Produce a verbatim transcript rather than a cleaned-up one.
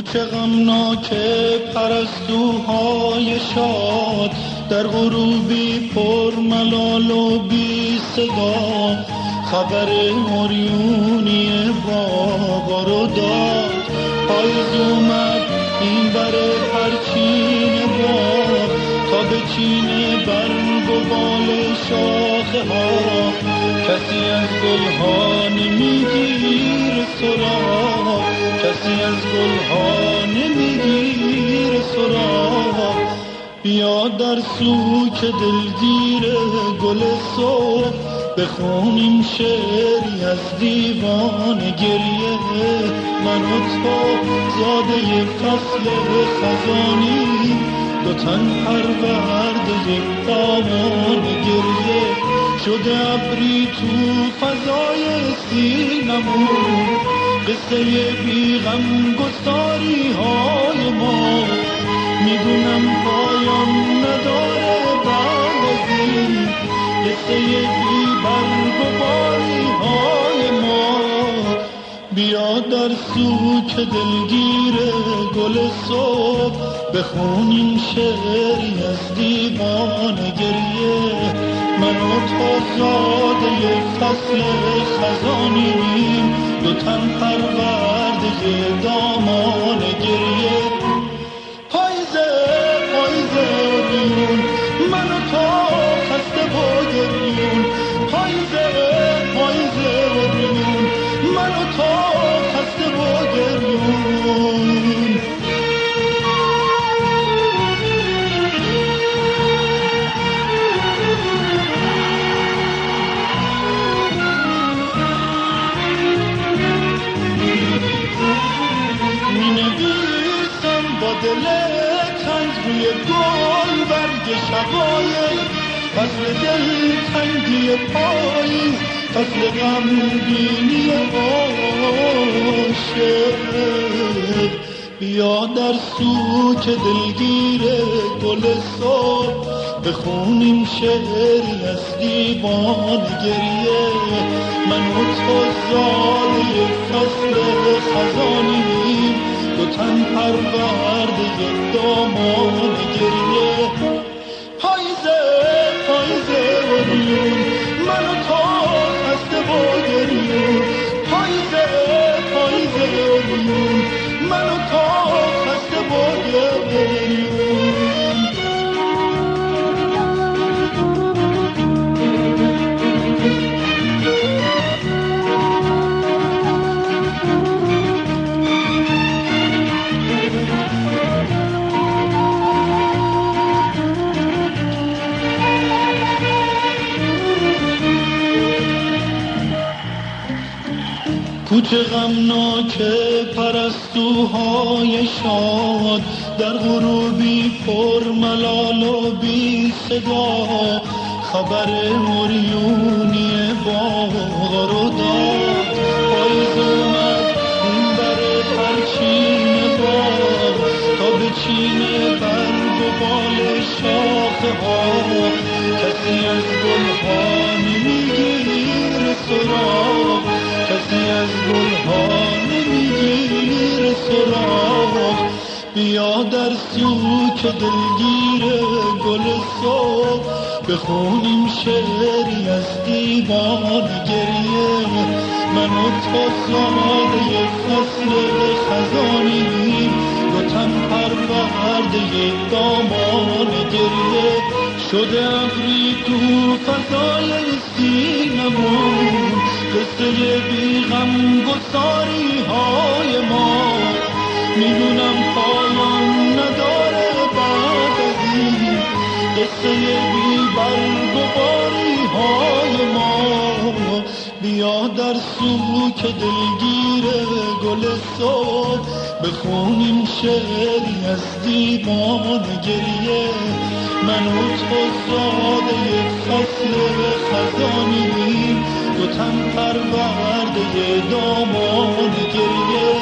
کوچه غمناک پرستوهای شاد، در غروبی پر ملال و بی صدا، خبر موریونی بابا رو داد. پاییز اومد این بر پرچین باغ، تا به چین برگ و بال شاخه ها، کسی از گلها نمیگیر سراغ، کسی از گلها نمیگیر سراغ. بیا در سوک دلگیر گل صبح، بخونیم شعری از دیوان گریه. من و تو زاده فصل خزانی، دو تن پرورده دامان گریه. شده ابری تو فضای سینمون، قصه بی غم گساری های ما. میدونم پایان نداره بعد از این، قصه بی برگ و باری های ما. بیا در سوک دلگیر گل صبح، بخونیم شعری از دیوان گریه. من و تو زاده فصل خزانیم، دو تن پرورده دامان گریه. پاییزه پاییزه بیون، من و تو خسته و گریون. پاییزه پاییزه بیون، من و تو خسته و گریون. دل تنگ روی گل برگ شقایق، فصل دل تنگی پاییز، فصل غمگینی عاشق. بیا در سوک دلگیر گل صبح، بخونیم شعری از دیوان گریه. من و تو زاده فصل خزانیم، دو تن پرورده دامان گریه. پاییزه پاییزه و بیون، من و تو خسته و گریون. پاییزه پاییزه و بیون، من و تو خسته و گریون. کوچه غمناک پرستوهای شاد، در غروبی پر ملال و بی صدا، خبر موریونی باغ رو داد. پاییز اومد این بر پرچین باغ، تا به چین برگ و بال شاخه ها، کسی از گلها نمیگیر سراغ، کسی از گلها نمیگیر سراغ. بیا در سوک دلگیر گل صبح، بخونیم شعری از دیوان گریه. من و تو زاده فصل خزانیم، دو تن پرورده دامان گریه. شده ابری تو فضای سینمون، قصه بی غم گساری های ما. میدونم پایان نداره بعد از این، قصه بی برگ و باری های ما. بیا در سوک دلگیر گل صبح، بخونیم شعری از دیوان گریه. من و تو زاده فصل خزانیم، دو تن پرورده دامان گریه.